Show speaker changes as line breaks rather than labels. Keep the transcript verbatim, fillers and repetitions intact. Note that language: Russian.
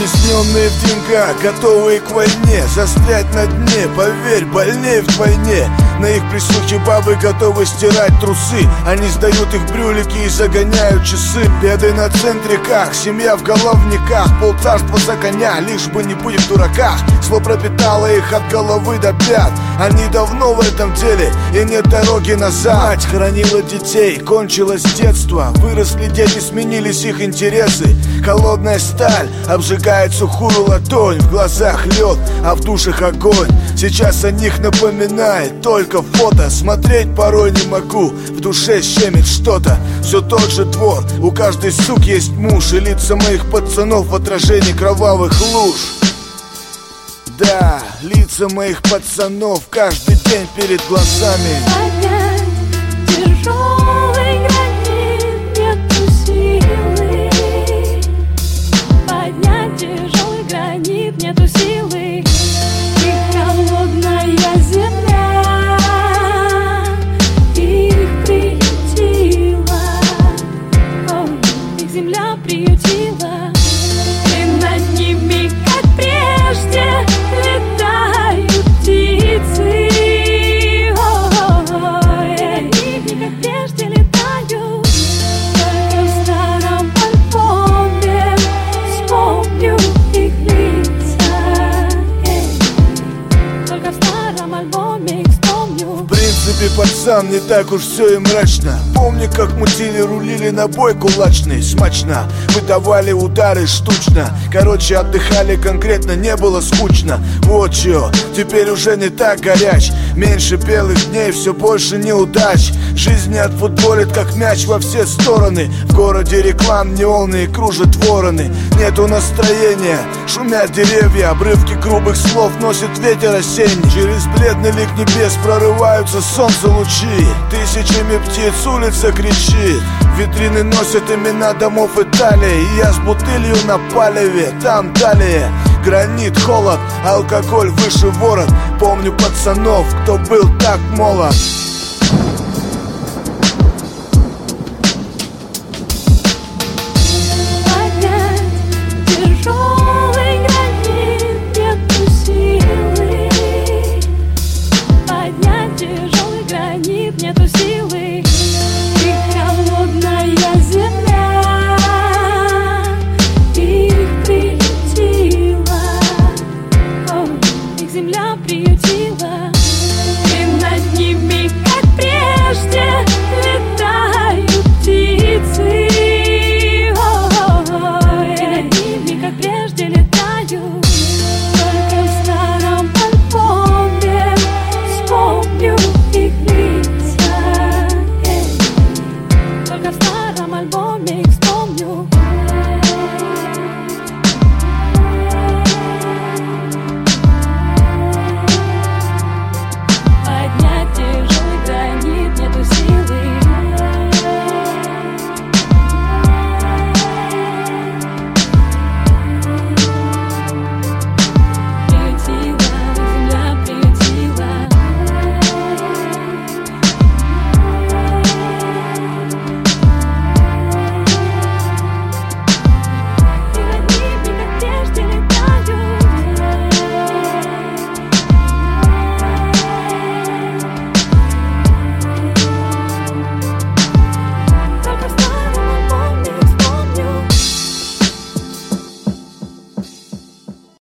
Стесненные в деньгах, готовые к войне, застрять на дне, поверь, больнее вдвойне. На их присухе бабы готовы стирать трусы. Они сдают их брюлики и загоняют часы. Беды на центриках, семья в головниках, полцарства за коня, лишь бы не быть в дураках. Зло пропитало их от головы до пят. Они давно в этом деле, и нет дороги назад. Мать хранила детей, кончилось детство. Выросли дети, сменились их интересы. Холодная сталь обжигает сухую ладонь. В глазах лед, а в душах огонь. Сейчас о них напоминает только фото. Смотреть порой не могу, в душе щемит что-то. Все тот же двор, у каждой сук есть муж. И лица моих пацанов в отражении кровавых луж. Да, лица моих пацанов каждый день перед глазами.
Поднять тяжелый гранит, нету силы. Поднять тяжелый гранит, нету силы. И холодная земля их приютила. О, их земля приютила. И над ними, как прежде, летают птицы. Ой, они, как прежде, летают. Только в старом альбоме вспомню их лица. Только в старом альбоме их вспомню.
В принципе, пацан, не так уж все и мрачно. Помню, как мутили, рулили на бой кулачный. Смачно, выдавали удары штучно. Короче, отдыхали конкретно, не было скучно. Вот чё, теперь уже не так горяч. Меньше белых дней, все больше неудач. Жизнь не отфутболит, как мяч во все стороны. В городе реклам неоны, кружат вороны. Нету настроения, шумят деревья. Обрывки грубых слов носит ветер осенний. Через бледный лик небес прорываются солнце лучи. Тысячами птиц улица кричит. Витрины носят имена домов Италии. И я с бутылью на палеве, там далее гранит, холод, алкоголь выше ворот. Помню пацанов, кто был так молод.